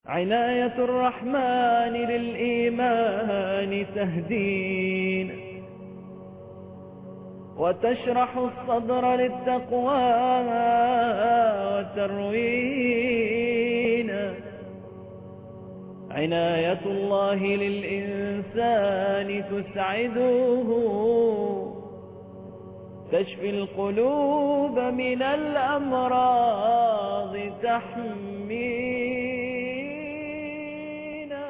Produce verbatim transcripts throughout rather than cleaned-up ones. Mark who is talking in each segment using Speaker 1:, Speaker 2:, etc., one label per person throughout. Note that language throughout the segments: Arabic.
Speaker 1: عناية الرحمن للإيمان تهدين وتشرح الصدر للتقوى وتروين. عناية الله للإنسان تسعده تشفي القلوب من الأمراض تحمينا.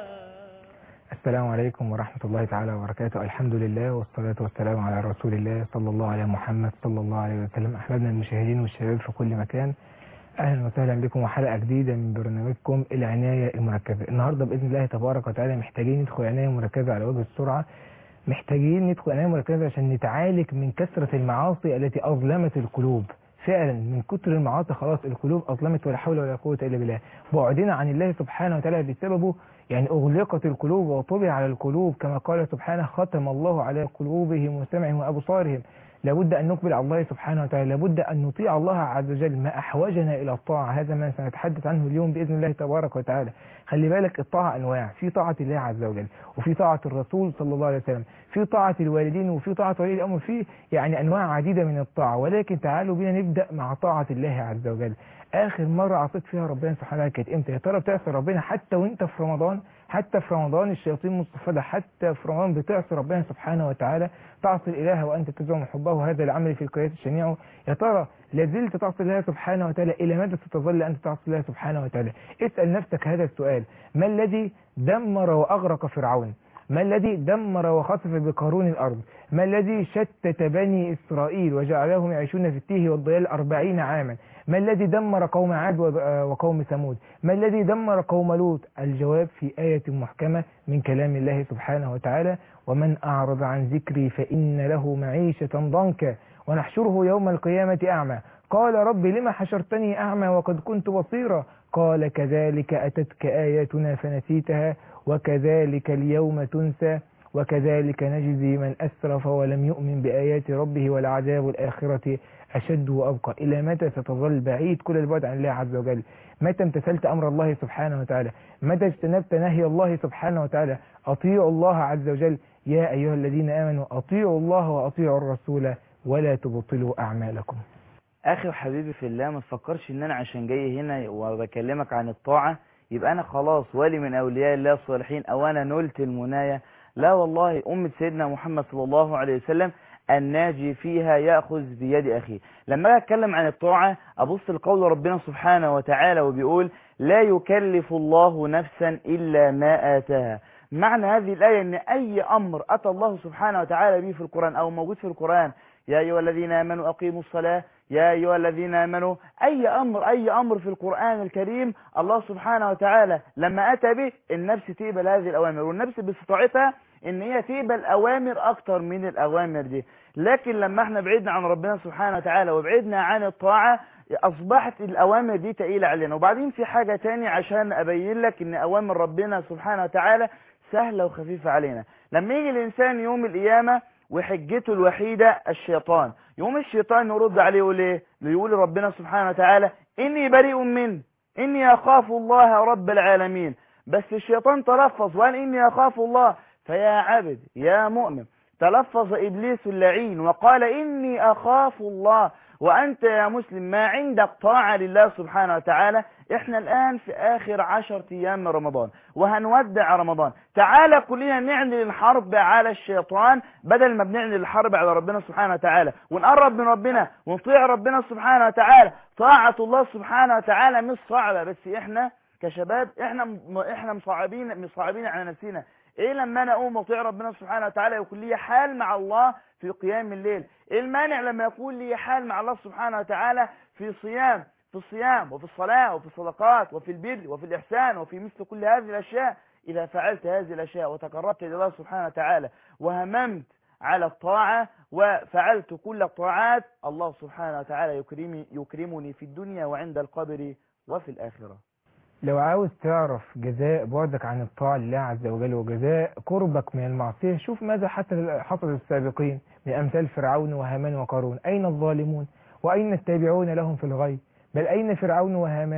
Speaker 2: السلام عليكم ورحمة الله تعالى وبركاته. الحمد لله والصلاة والسلام على رسول الله صلى الله عليه محمد صلى الله عليه وسلم. أحبابنا المشاهدين والشباب في كل مكان، أهلا وسهلا بكم وحلقة جديدة من برنامجكم العناية المركزة. النهاردة بإذن الله تبارك وتعالى محتاجين ندخل عناية مركزة على وجه السرعة، محتاجين ندخل عناية مركزة عشان نتعالج من كثرة المعاصي التي أظلمت القلوب. فعلا من كتر المعاصي خلاص القلوب أظلمت ولا حول ولا قوة إلا بالله. بعدنا عن الله سبحانه وتعالى بسببه يعني أغلقت القلوب وطبع على القلوب، كما قال سبحانه: ختم الله على قلوبهم وسمعهم وأبصارهم. لابد أن نقبل على الله سبحانه وتعالى، لابد أن نطيع الله عز وجل. ما أحوجنا إلى الطاعة، هذا ما سنتحدث عنه اليوم بإذن الله تبارك وتعالى. خلي بالك، الطاعة أنواع، في طاعة الله عز وجل، وفي طاعة الرسول صلى الله عليه وسلم، في طاعة الوالدين، وفي طاعة ولي الأمر، في يعني أنواع عديدة من الطاعة. ولكن تعالوا بنا نبدأ مع طاعة الله عز وجل. آخر مرة عصيت فيها ربنا سبحانه وتعالى كانت إمتى؟ يا ترى بتعصي ربنا حتى وأنت في رمضان؟ حتى في رمضان الشياطين مستفادة، حتى في رمضان بتعصي ربنا سبحانه وتعالى، تعصي الإله وأنت تزعم حبه، هذا العمل في القياس الشنيع. يا ترى لازلت تعصي الله سبحانه وتعالى؟ إلى ماذا ستظل أنت تعصي الله سبحانه وتعالى؟ اسأل نفسك هذا السؤال: ما الذي دمر وأغرق فرعون؟ ما الذي دمر وخسف بقارون الأرض؟ ما الذي شتت بني إسرائيل وجعلهم يعيشون في التيه والضلال أربعين عاما؟ ما الذي دمر قوم عاد وقوم ثمود؟ ما الذي دمر قوم لوط؟ الجواب في آية محكمة من كلام الله سبحانه وتعالى: ومن أعرض عن ذكري فإن له معيشة ضنكا ونحشره يوم القيامة أعمى قال رب لما حشرتني أعمى وقد كنت بصيرا قال كذلك أتتك آياتنا فنسيتها وكذلك اليوم تنسى وكذلك نجزي من أسرف ولم يؤمن بآيات ربه ولعذاب الآخرة أشد وأبقى. إلى متى ستظل بعيد كل البعد عن الله عز وجل؟ متى امتثلت أمر الله سبحانه وتعالى؟ متى اجتنبت نهي الله سبحانه وتعالى؟ أطيعوا الله عز وجل. يا أيها الذين آمنوا أطيعوا الله وأطيعوا الرسول ولا تبطلوا أعمالكم.
Speaker 3: أخي وحبيبي في الله، ما تفكرش إن أنا عشان جاي هنا وبكلمك عن الطاعة يبقى أنا خلاص ولي من أولياء الله الصالحين أو أنا نلت المناية. لا والله، أمة سيدنا محمد صلى الله عليه وسلم الناجي فيها يأخذ بيد أخيه. لما أتكلم عن الطاعة أبص لقول ربنا سبحانه وتعالى وبيقول: لا يكلف الله نفسا إلا ما آتاها. معنى هذه الآية أن أي أمر أتى الله سبحانه وتعالى به في القرآن أو موجود في القرآن: يا أيها الذين آمنوا أقيموا الصلاة، يا أيها الذين آمنوا، أي أمر أي أمر في القرآن الكريم الله سبحانه وتعالى لما أتى به النفس تقبل هذه الأوامر، والنفس باستطاعتها إن هي تقبل أوامر أكتر من الأوامر دي. لكن لما احنا بعدنا عن ربنا سبحانه وتعالى وبعدنا عن الطاعة أصبحت الأوامر دي تقيلة علينا. وبعدين في حاجة تاني عشان أبين لك إن أوامر ربنا سبحانه وتعالى سهلة وخفيفة علينا. لما يجي الإنسان يوم القيامة وحجته الوحيدة الشيطان، يوم الشيطان يرد عليه يقول ايه؟ يقول ربنا سبحانه وتعالى: إني بريء منه إني أخاف الله رب العالمين. بس الشيطان تلفظ وقال إني أخاف الله. فيا عبد يا مؤمن، تلفظ إبليس اللعين وقال إني أخاف الله، وأنت يا مسلم ما عندك طاعة لله سبحانه وتعالى. إحنا الآن في آخر عشر أيام من رمضان وهنودع رمضان. تعالى كلنا نعلن الحرب على الشيطان بدل ما بنعلن الحرب على ربنا سبحانه وتعالى، ونقرب من ربنا ونطيع ربنا سبحانه وتعالى. طاعة الله سبحانه وتعالى مش صعبة، بس إحنا كشباب إحنا إحنا مصعبين مصعبين على نفسنا. ايه لما انا اقوم اطيع ربنا سبحانه وتعالى يكون لي حال مع الله في قيام الليل؟ ايه المانع لما يكون لي حال مع الله سبحانه وتعالى في صيام في الصيام وفي الصلاة وفي الصدقات وفي البر وفي الإحسان وفي مثل كل هذه الأشياء؟ إذا فعلت هذه الأشياء وتقربت إلى الله سبحانه وتعالى وهممت على الطاعة وفعلت كل الطاعات، الله سبحانه وتعالى يكرمني يكرمني في الدنيا وعند القبر وفي الآخرة.
Speaker 2: لو عاوز تعرف جزاء بعدك عن الطاعة لله عز وجل وجزاء قربك من المعصية، شوف ماذا حصل السابقين من أمثال فرعون وهامان وقارون. أين الظالمون وأين التابعون لهم في الغي؟ بل أين فرعون وهامان؟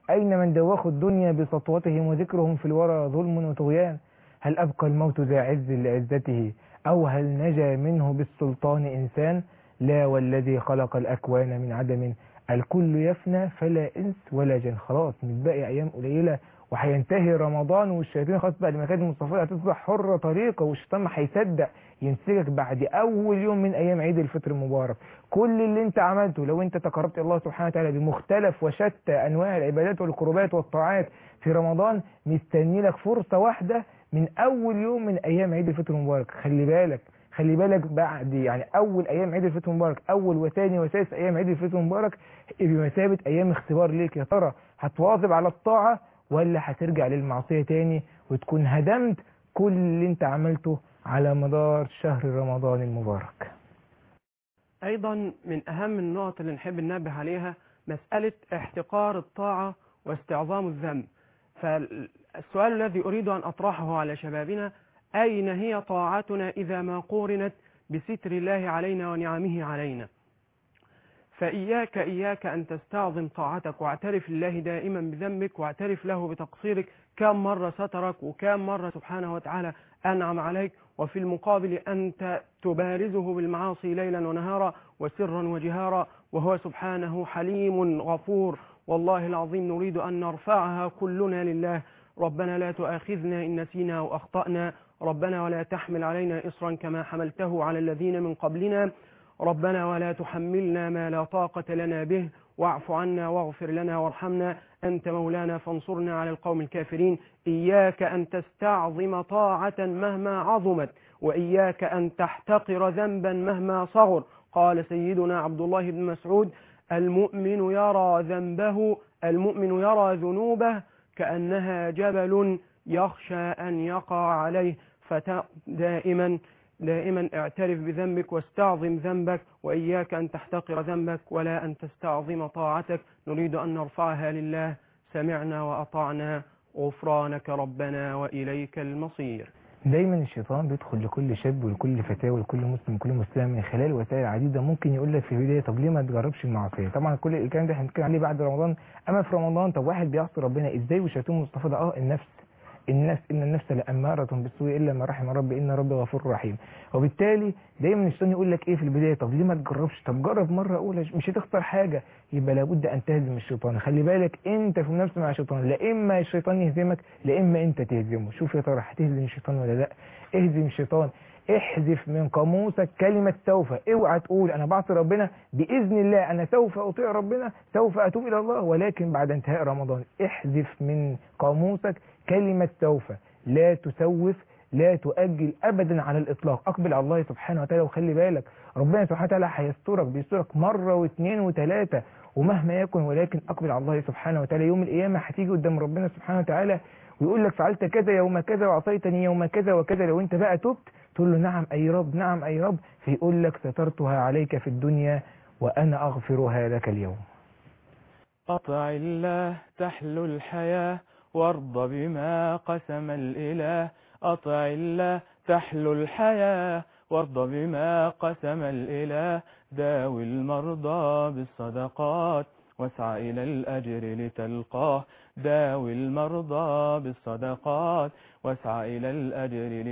Speaker 2: أين من دوخوا الدنيا بسطوتهم وذكرهم في الورى ظلم وطغيان؟ هل أبقى الموت ذا عز لعزته أو هل نجا منه بالسلطان إنسان؟ لا والذي خلق الأكوان من عدم الكل يفنى فلا إنس ولا جن. خلاص متبقي أيام قليلة وهينتهي رمضان والشياطين خلاص بقى المكاتب المصطفى هتصبح حرة طريقة والشيطان ما هيصدق يمسكك بعد أول يوم من أيام عيد الفطر المبارك. كل اللي أنت عملته لو أنت تقربت الله سبحانه وتعالى بمختلف وشتى أنواع العبادات والقربات والطاعات في رمضان مستني لك فرصة واحدة من أول يوم من أيام عيد الفطر المبارك. خلي بالك خلي بالك بعد يعني أول أيام عيد الفطر المبارك أول وثاني وثالث أيام عيد الفطر المبارك بمثابة أيام اختبار ليك. يا ترى هتواظب على الطاعة ولا هترجع للمعصية تاني وتكون هدمت كل اللي انت عملته على مدار شهر رمضان المبارك.
Speaker 4: أيضا من أهم النقط اللي نحب ننبه عليها مسألة احتقار الطاعة واستعظام الذنب. فالسؤال الذي أريد أن أطرحه على شبابنا: أين هي طاعتنا إذا ما قورنت بستر الله علينا ونعمه علينا؟ فإياك إياك أن تستعظم طاعتك واعترف لله دائما بذنبك واعترف له بتقصيرك. كم مرة سترك وكم مرة سبحانه وتعالى أنعم عليك، وفي المقابل أنت تبارزه بالمعاصي ليلا ونهارا وسرا وجهارا، وهو سبحانه حليم غفور. والله العظيم نريد أن نرفعها كلنا لله. ربنا لا تؤاخذنا إن نسينا أو أخطأنا، ربنا ولا تحمل علينا إصرا كما حملته على الذين من قبلنا، ربنا ولا تحملنا ما لا طاقة لنا به، واعف عنا واغفر لنا وارحمنا، أنت مولانا فانصرنا على القوم الكافرين. إياك أن تستعظم طاعة مهما عظمت، وإياك أن تحتقر ذنبا مهما صغر. قال سيدنا عبد الله بن مسعود: المؤمن يرى ذنبه المؤمن يرى ذنوبه كأنها جبل يخشى أن يقع عليه. فدائما دائما اعترف بذنبك واستعظم ذنبك، وإياك أن تحتقر ذنبك ولا أن تستعظم طاعتك. نريد أن نرفعها لله. سمعنا وأطعنا، غفرانك ربنا وإليك المصير.
Speaker 2: دايما الشيطان بيدخل لكل شاب ولكل فتاة ولكل مسلم وكل مسلمة من خلال وسائل عديدة. ممكن يقول لك في البداية: طب ليه ما تجربش المعصية؟ طبعا كل الكلام ده هنتكلم عليه بعد رمضان. أما في رمضان طب واحد بيعصي ربنا إزاي وشيطان مصطفى ده؟ اه النفس النفس إن النفس لأمارة بالسوء إلا ما رحم ربي إن ربي غفور رحيم. وبالتالي دايما الشيطان يقول لك إيه في البداية: طب ليه ما تجربش؟ طب جرب مرة أولى مش هتخسر حاجة. يبقى لابد أن تهزم الشيطان. خلي بالك أنت في منافسة مع الشيطان، لا إما الشيطان يهزمك لا إما أنت تهزمه. شوف يا ترى هتهزم الشيطان ولا لا؟ اهزم الشيطان. احذف من قاموسك كلمة سوف. اوعى تقول أنا بعصي ربنا بإذن الله أنا سوف أطيع ربنا سوف أتوب إلى الله ولكن بعد انتهاء رمضان. احذف من قاموسك كلمة سوف. لا تسوف، لا تؤجل أبدا على الإطلاق. أقبل على الله سبحانه وتعالى. وخلي بالك ربنا سبحانه وتعالى هيسترك بيسترك مرة واثنين وثلاثة ومهما يكن، ولكن أقبل على الله سبحانه وتعالى. يوم القيامة هتيجي قدام ربنا سبحانه وتعالى ويقول لك: فعلت كذا يوم كذا وعصيتني يوم كذا وكذا. لو انت بقى تبت تقول له: نعم أي رب نعم أي رب. فيقول لك: سترتها عليك في الدنيا وأنا أغفرها لك اليوم.
Speaker 5: أطع الله تحلو الحياة وارض بما قسم الإله. أطع الله تحلو الحياة وارض بما قسم الإله. داوي المرضى بالصدقات واسعى إلى الأجر لتلقاه. داوي المرضى بالصدقات واسعى إلى الأجر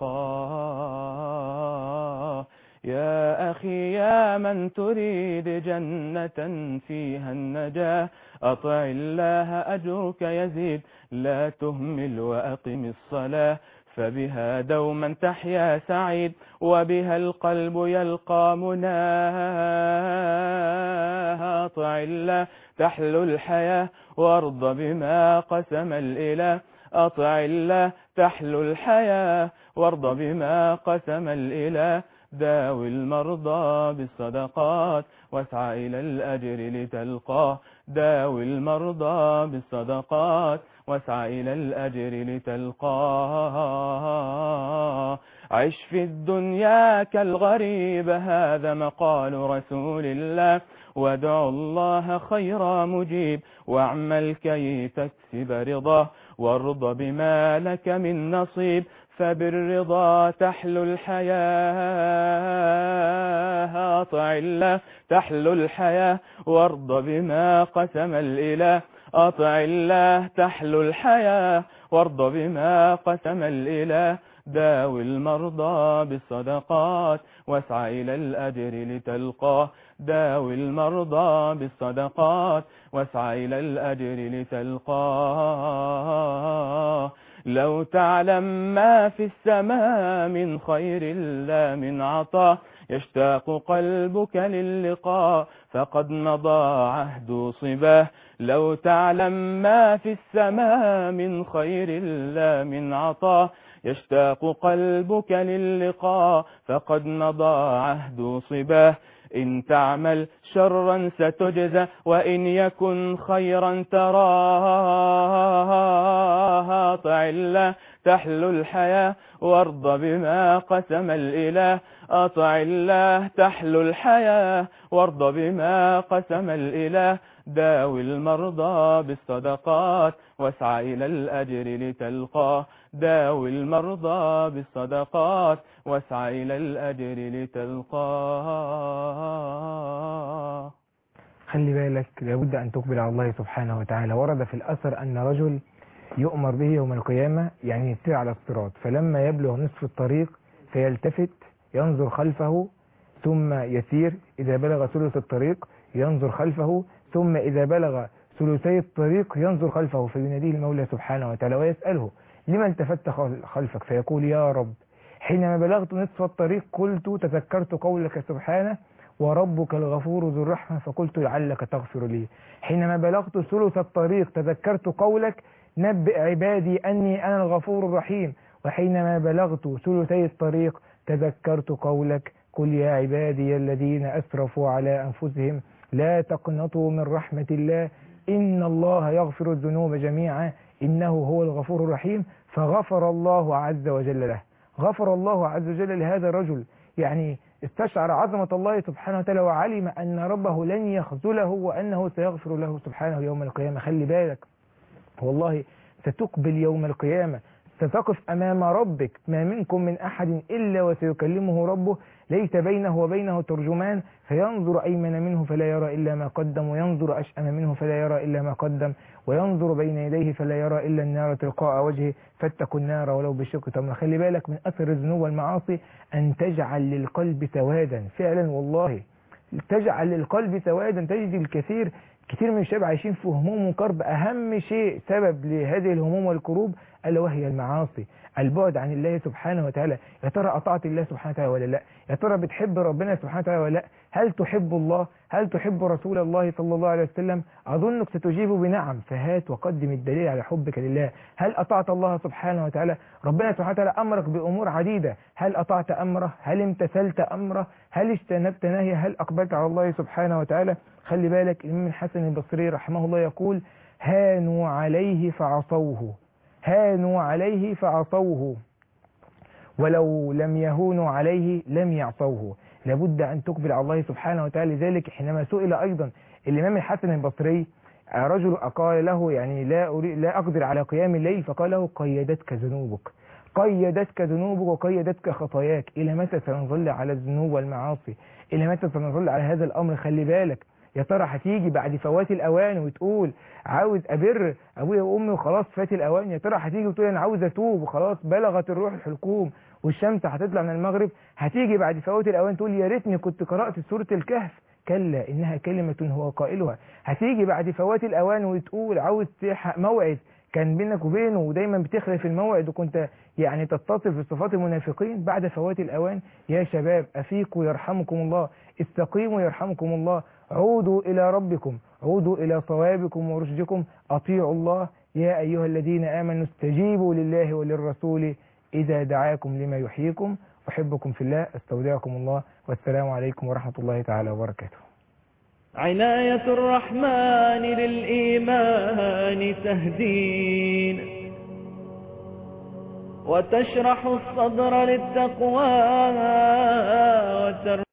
Speaker 5: لتلقاه. يا أخي يا من تريد جنة فيها النجاة، أطع الله أجرك يزيد لا تهمل وأقم الصلاة. فبها دوما تحيا سعيد وبها القلب يلقى مناه. أطع الله تحلو الحياة وارض بما قسم الإله. أطع الله تحلو الحياة وارض بما قسم الإله. داوي المرضى بالصدقات واسعى إلى الأجر لتلقاه. داوي المرضى بالصدقات واسعى إلى الأجر لتلقاه. عش في الدنيا كالغريب هذا مقال رسول الله. وادع الله خير مجيب واعمل كي تكسب رضاه. وارض بما لك من نصيب فبالرضا تحلو الحياة. أطع الله تحلو الحياة وارض بما قسم الإله. أطع الله تحلو الحياة وارض بما قسم الإله داوي المرضى بالصدقات واسعى إلى الأجر لتلقاه داوي المرضى بالصدقات واسعى إلى الأجر لتلقاه لو تعلم ما في السماء من خير لا من عطاء يشتاق قلبك للقاء فقد مضى عهد صباه لو تعلم ما في السماء من خير لا من عطاء يشتاق قلبك للقاء فقد مضى عهد صباه إن تعمل شرا ستجزى وإن يكن خيرا تراه أطع الله تحلو الحياة وارض بما قسم الإله أطع الله تحلو الحياة وارض بما قسم الإله داوي المرضى بالصدقات واسعى إلى الأجر لتلقاه داوي المرضى بالصدقات واسعى إلى الأجر لتلقاه.
Speaker 2: خلي بالك لابد أن تقبل على الله سبحانه وتعالى. ورد في الأثر أن رجل يؤمر به يوم القيامة يعني يسير على الصراط، فلما يبلغ نصف الطريق فيلتفت ينظر خلفه ثم يسير، إذا بلغ ثلث الطريق ينظر خلفه، ثم إذا بلغ ثلثي الطريق ينظر خلفه، فيناديه المولى سبحانه وتعالى ويسأله لما التفت خلفك؟ فيقول يا رب حينما بلغت نصف الطريق قلت تذكرت قولك سبحانه وربك الغفور ذو الرحمة فقلت لعلك تغفر لي. حينما بلغت ثلث الطريق تذكرت قولك نبئ عبادي أني أنا الغفور الرحيم. وحينما بلغت ثلثي الطريق تذكرت قولك قل يا عبادي الذين أسرفوا على أنفسهم لا تقنطوا من رحمة الله إن الله يغفر الذنوب جميعا إنه هو الغفور الرحيم. فغفر الله عز وجل له، غفر الله عز وجل لهذا الرجل، يعني استشعر عظمة الله سبحانه وتعالى وعلم أن ربه لن يخذله وأنه سيغفر له سبحانه يوم القيامة. خلي بالك والله ستقبل يوم القيامة، ستقف أمام ربك، ما منكم من أحد إلا وسيكلمه ربه ليس بينه وبينه ترجمان، فينظر أيمن منه فلا يرى إلا ما قدم وينظر أشأم منه فلا يرى إلا ما قدم وينظر بين يديه فلا يرى إلا النار تلقاء وجهه فاتقوا النار ولو بشق تمرة. خلي بالك من أثر الذنوب والمعاصي أن تجعل للقلب سوادا، فعلا والله تجعل للقلب سوادا. تجد الكثير كثير من الشباب عايشين في هموم وكرب، أهم شيء سبب لهذه الهموم والكروب ألا وهي المعاصي، البعد عن الله سبحانه وتعالى. يا ترى أطعت الله سبحانه وتعالى ولا لا؟ يا ترى بتحب ربنا سبحانه وتعالى ولا لا؟ هل تحب الله؟ هل تحب رسول الله صلى الله عليه وسلم؟ أظنك ستجيب بنعم، فهات وقدم الدليل على حبك لله. هل أطعت الله سبحانه وتعالى؟ ربنا سبحانه وتعالى أمرك بأمور عديدة، هل أطعت أمره؟ هل امتثلت أمره؟ هل اجتنبت نهيه؟ هل أقبلت على الله سبحانه وتعالى؟ خلي بالك الإمام الحسن البصري رحمه الله يقول هانوا عليه فعصوه، هانوا عليه فعصوه ولو لم يهونوا عليه لم يعصوه. لابد أن تقبل على الله سبحانه وتعالى. لذلك حينما سئل أيضا الإمام الحسن البصري رجل قال له يعني لا أريد لا أقدر على قيام الليل، فقال له قيدتك ذنوبك، قيدتك ذنوبك وقيدتك خطاياك. إلى متى سنظل على الذنوب والمعاصي؟ إلى متى سنظل على هذا الأمر؟ خلي بالك يا ترى هتيجي بعد فوات الأوان وتقول عاوز أبر أبويا وأمي وخلاص فات الأوان؟ يا ترى هتيجي وتقول أنا عاوز أتوب وخلاص بلغت الروح الحلقوم والشمس هتطلع من المغرب؟ هتيجي بعد فوات الأوان تقول يا ريتني كنت قرأت سورة الكهف؟ كلا إنها كلمة هو قائلها. هتيجي بعد فوات الأوان وتقول عاوز تحقق موعد كان بينك وبينه ودايما بتخلف الموعد وكنت يعني تتصف بصفات المنافقين بعد فوات الأوان؟ يا شباب أفيقوا يرحمكم الله، استقيموا يرحمكم الله، عودوا إلى ربكم، عودوا إلى صوابكم ورشدكم، أطيعوا الله. يا أيها الذين آمنوا استجيبوا لله وللرسول إذا دعاكم لما يحييكم. أحبكم في الله، استودعكم الله، والسلام عليكم ورحمة الله تعالى وبركاته.
Speaker 1: عناية الرحمن للإيمان تهدين وتشرح الصدر للتقوى وتر